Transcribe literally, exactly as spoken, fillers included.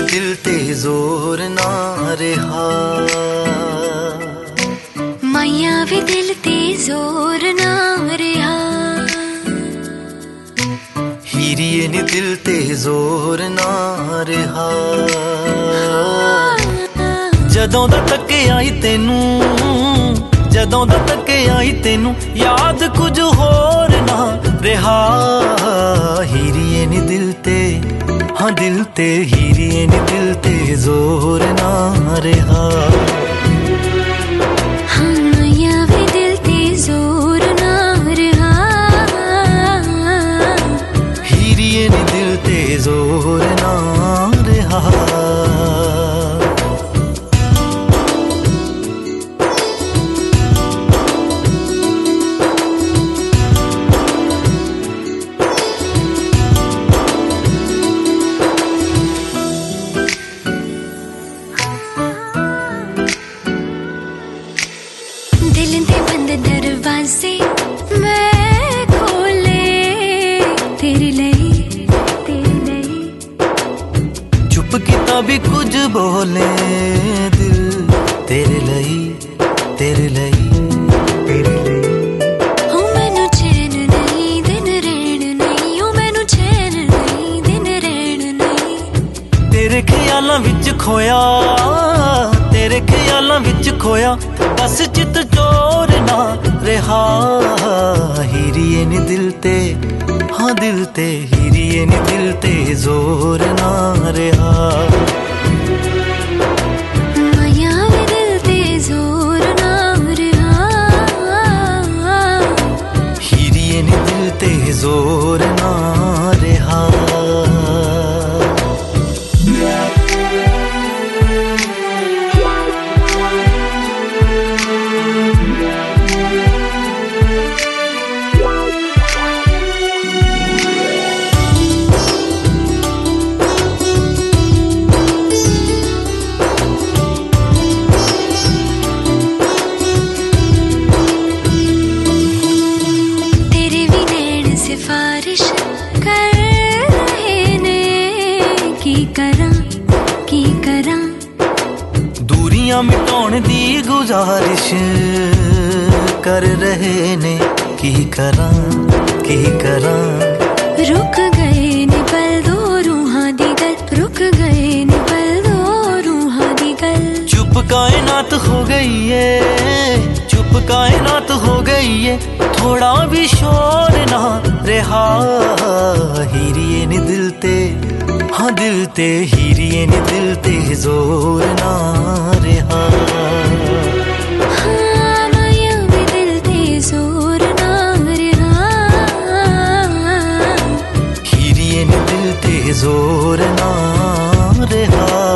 दिल ते जोर ना रहा, माया वे दिल ते जोर ना रहा, हीरिए नी दिल ते जोर ना रहा। जदों दा तके आई तेनू, जदों दा तके आई तेनू, याद कुछ होर ना रहा। हीरिए नी दिल ते, हाँ दिल ते, हीरिए नी दिल ते जोर ना रहा। हाँ माया वे दिल ते जोर ना रहा, हीरिए नी दिल ते जोर ना रहा। दिल दे बंद दरवाजे मैं खोले तेरे लिए, तेरे लिए। चुप किता भी कुछ बोले दिल, तेरे लिए, तेरे लिए, तेरे लिए। हो मैनू चैन नहीं दिन रैन नहीं, हो मैनू चैन नहीं दिन रैन नहीं। तेरे ख्यालां विच खोया, तेरे ख्यालां विच खोया, बस चित चोर ना रहा। हीरिए नी दिल ते, हाँ दिल ते, हीरिए नी दिल ते जोर ना रहा। माया वे दिल ते जोर ना रहा, हीरिए नी दिल ते जोर ना रहा। सिफारिश कर रहे ने की करा, की करा। दूरियां मिटाउण दी गुजारिश कर रहे ने, की करा, की करा। रुक गए ने पल दो रूहां दी गल, रुक गए ने पल दो रूहां दी गल। चुप कायनात हो गई है, चुप कायनात हो गई है, थोड़ा भी शोर ना रहा। हीरिए नी दिल ते, हाँ दिल ते, हीरिए नी दिल ते जोर ना रहा। हाँ माया वे दिल ते जोर ना रहा, हीरिए नी दिल ते जोर ना रहा।